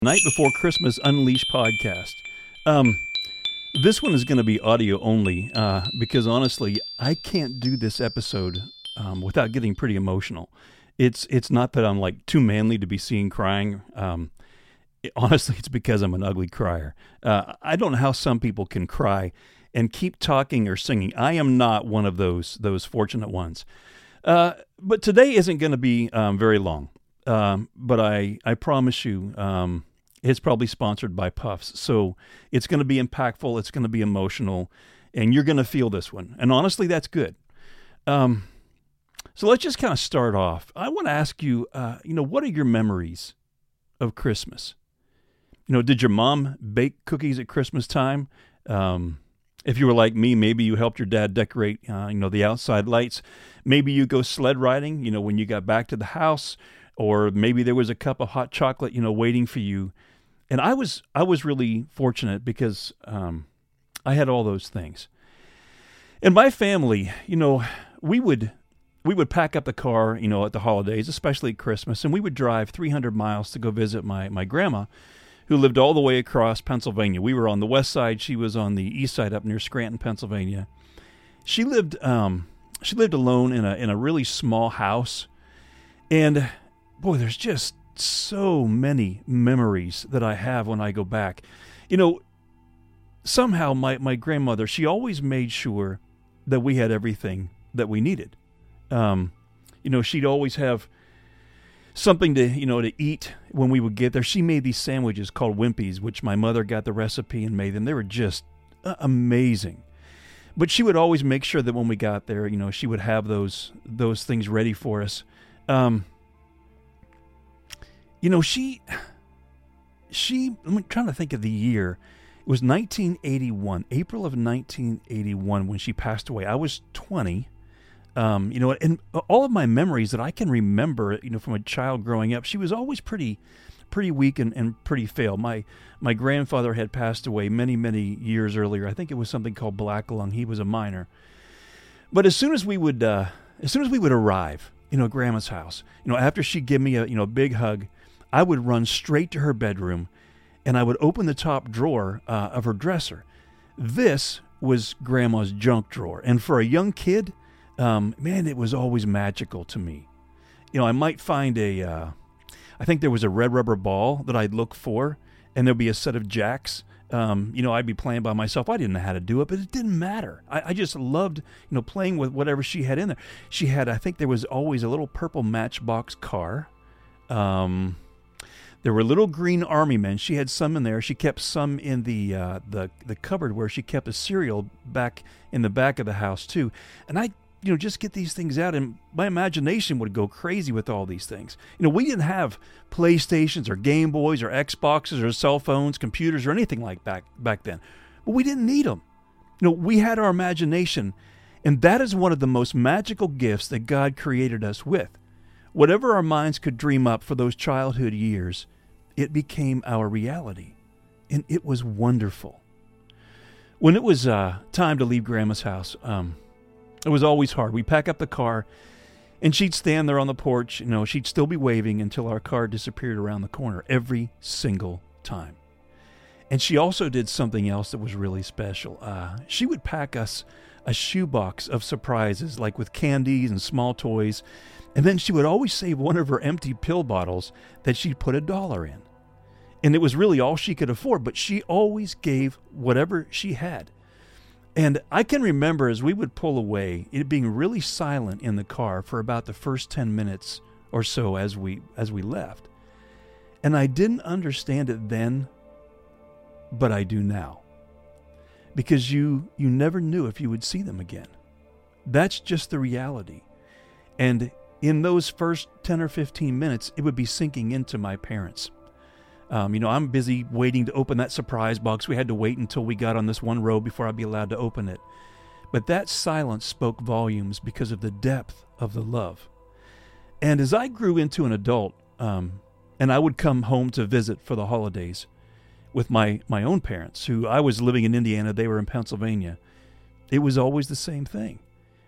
Night Before Christmas Unleashed podcast. This one is going to be audio only because honestly, I can't do this episode without getting pretty emotional. It's not that I'm like too manly to be seen crying. Honestly, it's because I'm an ugly crier. I don't know how some people can cry and keep talking or singing. I am not one of those fortunate ones. But today isn't going to be very long. But I promise you, it's probably sponsored by Puffs. So it's going to be impactful. It's going to be emotional, and you're going to feel this one. And honestly, that's good. So let's just kind of start off. I want to ask you, what are your memories of Christmas? Did your mom bake cookies at Christmas time? If you were like me, maybe you helped your dad decorate, the outside lights. Maybe you go sled riding, when you got back to the house, or maybe there was a cup of hot chocolate, waiting for you. And I was really fortunate because I had all those things. And my family, we would pack up the car, at the holidays, especially at Christmas, and we would drive 300 miles to go visit my grandma, who lived all the way across Pennsylvania. We were on the west side; she was on the east side, up near Scranton, Pennsylvania. She lived alone in a really small house, and boy, there's just so many memories that I have when I go back. Somehow my grandmother, she always made sure that we had everything that we needed. She'd always have something to eat when we would get there. She made these sandwiches called Wimpy's, which my mother got the recipe and made them. They were just amazing. But she would always make sure that when we got there, she would have those things ready for us. I'm trying to think of the year. It was 1981, April of 1981 when she passed away. I was 20. And all of my memories that I can remember, from a child growing up, she was always pretty weak and pretty frail. My grandfather had passed away many, many years earlier. I think it was something called black lung. He was a miner. But as soon as we would arrive, at Grandma's house, after she'd give me a big hug, I would run straight to her bedroom, and I would open the top drawer of her dresser. This was Grandma's junk drawer, and for a young kid, it was always magical to me. I might find I think there was a red rubber ball that I'd look for, and there'd be a set of jacks. I'd be playing by myself. I didn't know how to do it, but it didn't matter. I just loved, playing with whatever she had in there. She had, I think there was always a little purple Matchbox car. There were little green army men. She had some in there. She kept some in the cupboard where she kept the cereal back in the back of the house too. And I just get these things out, and my imagination would go crazy with all these things. We didn't have PlayStations or Game Boys or Xboxes or cell phones, computers or anything like back then. But we didn't need them. We had our imagination, and that is one of the most magical gifts that God created us with. Whatever our minds could dream up for those childhood years, it became our reality, and it was wonderful. When it was time to leave Grandma's house, it was always hard. We'd pack up the car, and she'd stand there on the porch. She'd still be waving until our car disappeared around the corner every single time. And she also did something else that was really special. She would pack us a shoebox of surprises, like with candies and small toys. And then she would always save one of her empty pill bottles that she'd put $1 in. And it was really all she could afford, but she always gave whatever she had. And I can remember as we would pull away, it being really silent in the car for about the first 10 minutes or so as we left. And I didn't understand it then, but I do now. Because you never knew if you would see them again. That's just the reality. And in those first 10 or 15 minutes, it would be sinking into my parents. I'm busy waiting to open that surprise box. We had to wait until we got on this one row before I'd be allowed to open it. But that silence spoke volumes because of the depth of the love. And as I grew into an adult, and I would come home to visit for the holidays with my own parents, who I was living in Indiana, they were in Pennsylvania, it was always the same thing.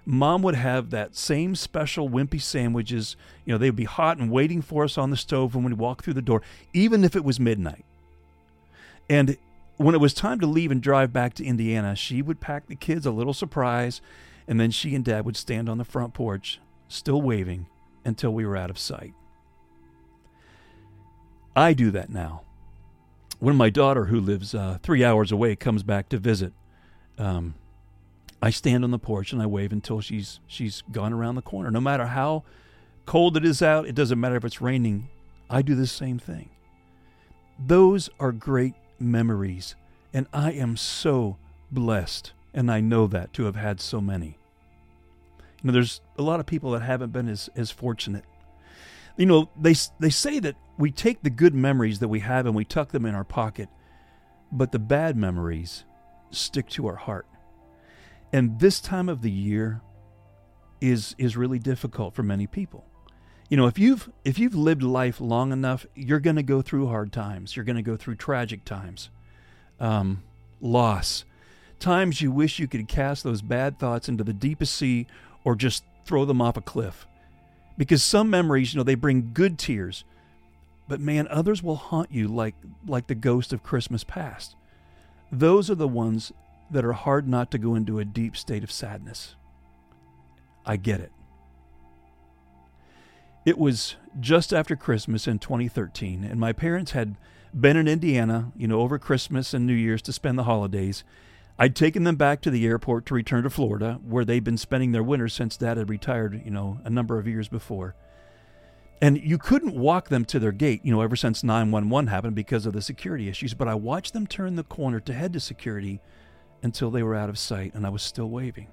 Mom would have that same special wimpy sandwiches. They'd be hot and waiting for us on the stove when we walk through the door, even if it was midnight. And when it was time to leave and drive back to Indiana, she would pack the kids a little surprise, and then she and Dad would stand on the front porch, still waving, until we were out of sight. I do that now. When my daughter, who lives 3 hours away, comes back to visit, I stand on the porch and I wave until she's gone around the corner. No matter how cold it is out, it doesn't matter if it's raining, I do the same thing. Those are great memories, and I am so blessed, and I know that, to have had so many. There's a lot of people that haven't been as fortunate. They say that we take the good memories that we have and we tuck them in our pocket, but the bad memories stick to our heart. And this time of the year is really difficult for many people. If you've lived life long enough, you're going to go through hard times. You're going to go through tragic times, loss, times you wish you could cast those bad thoughts into the deepest sea or just throw them off a cliff. Because some memories, they bring good tears, but man, others will haunt you like the ghost of Christmas past. Those are the ones that are hard not to go into a deep state of sadness. I get it. It was just after Christmas in 2013, and my parents had been in Indiana, over Christmas and New Year's to spend the holidays. I'd taken them back to the airport to return to Florida, where they'd been spending their winter since Dad had retired, a number of years before. And you couldn't walk them to their gate, ever since 911 happened because of the security issues. But I watched them turn the corner to head to security until they were out of sight, and I was still waving.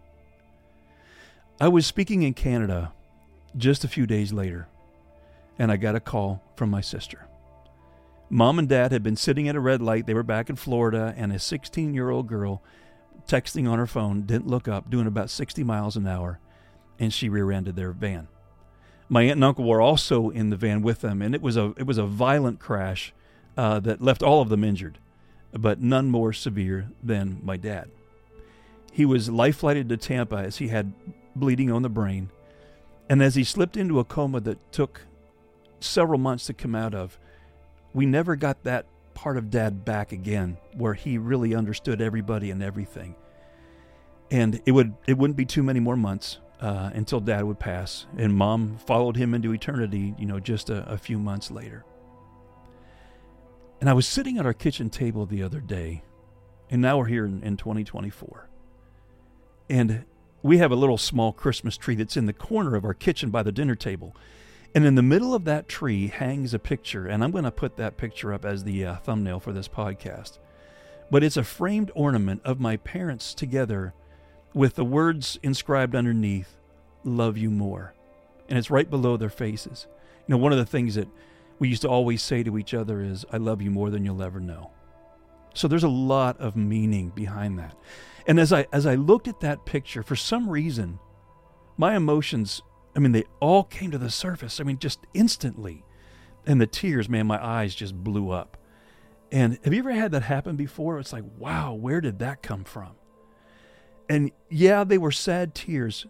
I was speaking in Canada just a few days later, and I got a call from my sister. Mom and Dad had been sitting at a red light. They were back in Florida, and a 16-year-old girl texting on her phone didn't look up, doing about 60 miles an hour, and she rear-ended their van. My aunt and uncle were also in the van with them, and it was a violent crash that left all of them injured, but none more severe than my dad. He was life-flighted to Tampa as he had bleeding on the brain, and as he slipped into a coma that took several months to come out of, we never got that part of Dad back again, where he really understood everybody and everything. And it wouldn't be too many more months until Dad would pass, and Mom followed him into eternity, just a few months later. And I was sitting at our kitchen table the other day, and now we're here in 2024. And we have a little small Christmas tree that's in the corner of our kitchen by the dinner table. And in the middle of that tree hangs a picture, and I'm going to put that picture up as the thumbnail for this podcast. But it's a framed ornament of my parents together with the words inscribed underneath, "Love you more." And it's right below their faces. One of the things that we used to always say to each other is, "I love you more than you'll ever know." So there's a lot of meaning behind that. And as I looked at that picture, for some reason, my emotions, they all came to the surface. Just instantly. And the tears, man, my eyes just blew up. And have you ever had that happen before? It's like, wow, where did that come from? And yeah, they were sad tears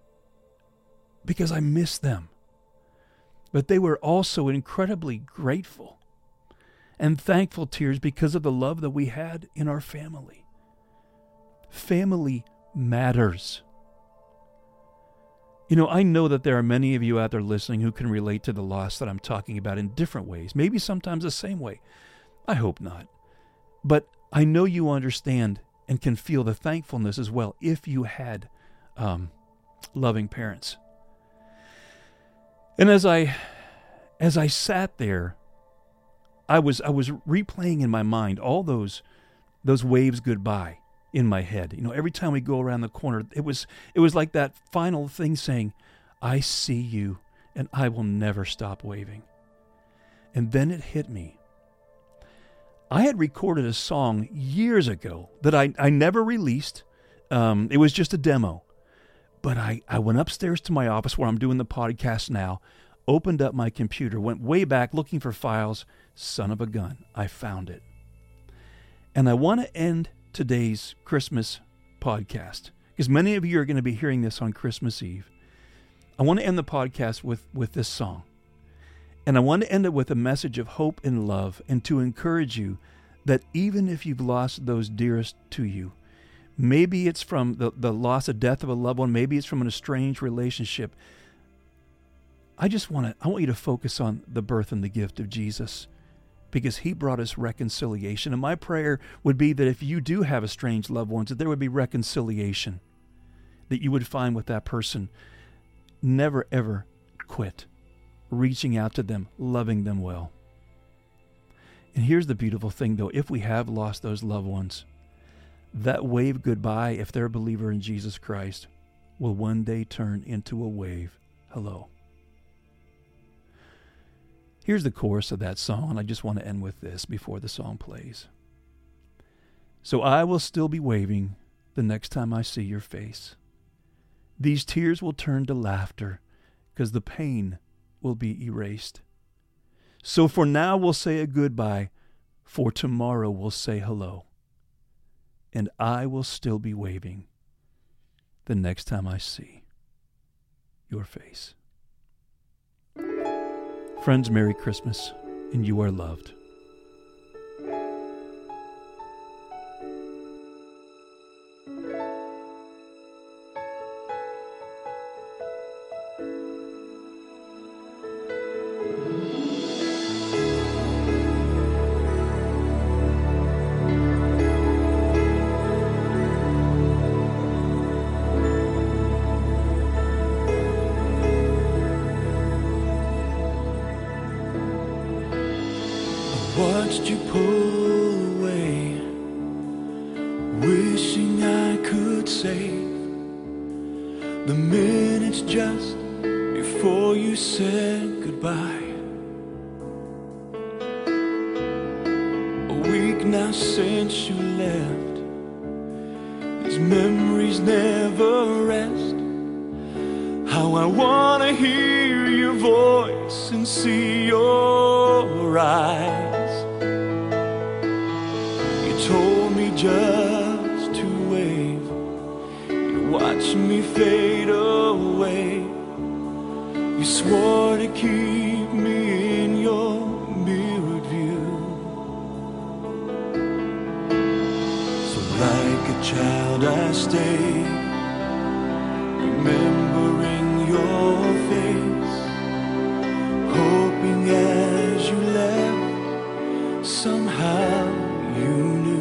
because I miss them. But they were also incredibly grateful and thankful tears because of the love that we had in our family. Family matters. I know that there are many of you out there listening who can relate to the loss that I'm talking about in different ways, maybe sometimes the same way. I hope not. But I know you understand and can feel the thankfulness as well if you had loving parents. And as I sat there, I was replaying in my mind all those waves goodbye in my head. Every time we go around the corner, it was like that final thing saying, "I see you and I will never stop waving." And then it hit me. I had recorded a song years ago that I never released. It was just a demo. But I went upstairs to my office where I'm doing the podcast now, opened up my computer, went way back looking for files. Son of a gun, I found it. And I want to end today's Christmas podcast because many of you are going to be hearing this on Christmas Eve. I want to end the podcast with this song. And I want to end it with a message of hope and love, and to encourage you that even if you've lost those dearest to you, maybe it's from the loss of death of a loved one, maybe it's from an estranged relationship, I want you to focus on the birth and the gift of Jesus, because he brought us reconciliation. And my prayer would be that if you do have estranged loved ones, that there would be reconciliation, that you would find with that person. Never, ever quit reaching out to them, loving them well. And here's the beautiful thing, though. If we have lost those loved ones, that wave goodbye, if they're a believer in Jesus Christ, will one day turn into a wave hello. Here's the chorus of that song, and I just want to end with this before the song plays. So I will still be waving the next time I see your face. These tears will turn to laughter, 'cause the pain will be erased. So for now we'll say a goodbye, for tomorrow we'll say hello. And I will still be waving the next time I see your face. Friends, Merry Christmas, and you are loved. Watched you pull away, wishing I could save the minutes just before you said goodbye. A week now since you left, these memories never rest. How I wanna hear your voice and see your eyes. Told me just to wave, you watched me fade away. You swore to keep me in your mirrored view. So like a child I stay, remembering your face, hoping as you left, somehow you knew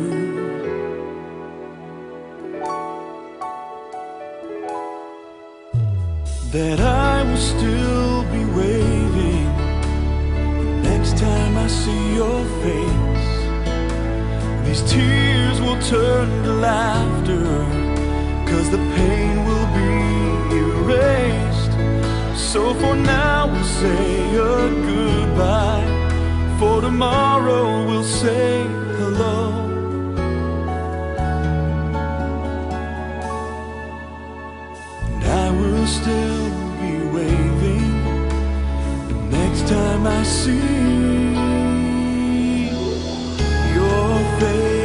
that I will still be waving the next time I see your face. These tears will turn to laughter, 'cause the pain will be erased. So for now we'll say a goodbye, for tomorrow we'll say hello. And I will still be waving the next time I see your face.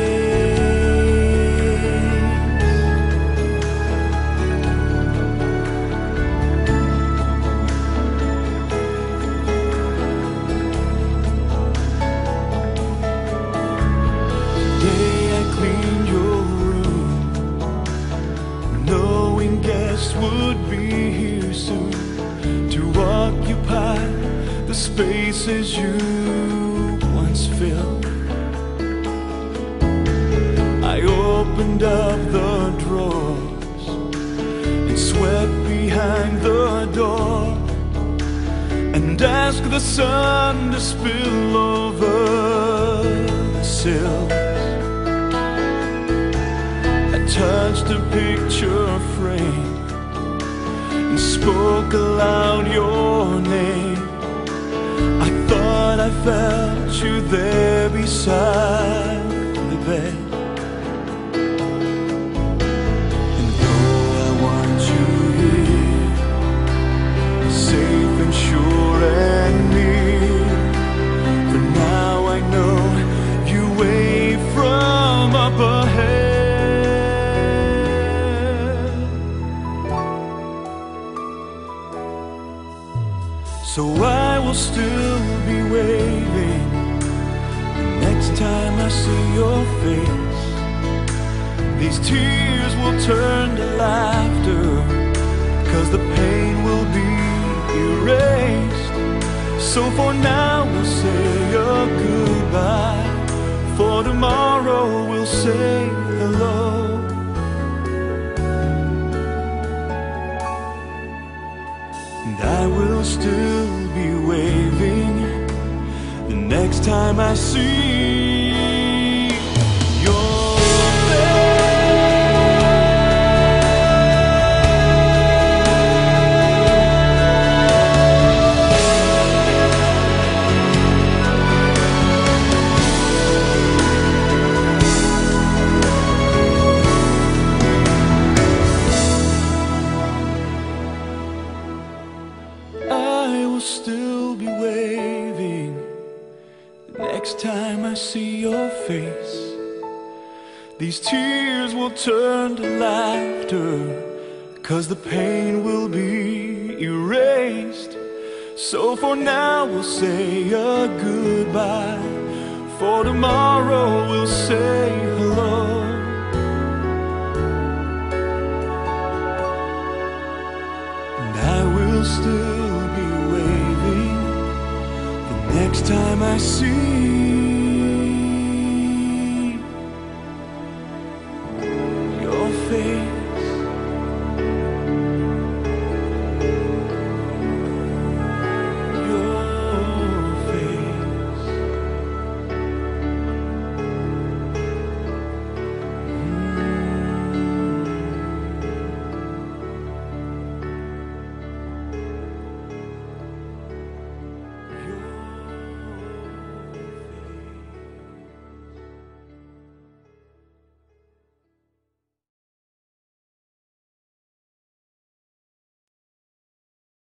Would be here soon to occupy the spaces you once filled. I opened up the drawers and swept behind the door and asked the sun to spill over the sills. I touched a picture frame and spoke aloud your name. I thought I felt you there beside the bed. And though I want you here, safe and sure and near, for now I know you wave from up ahead. will still be waving the next time I see your face. These tears will turn to laughter, 'cause the pain will be erased. So for now we'll say a goodbye, for tomorrow we'll say hello. And I will still be waving the next time I see your still be waving the next time I see your face. These tears will turn to laughter, 'cause the pain will be erased. So for now we'll say a goodbye, for tomorrow we'll say hello. And I will still next time I see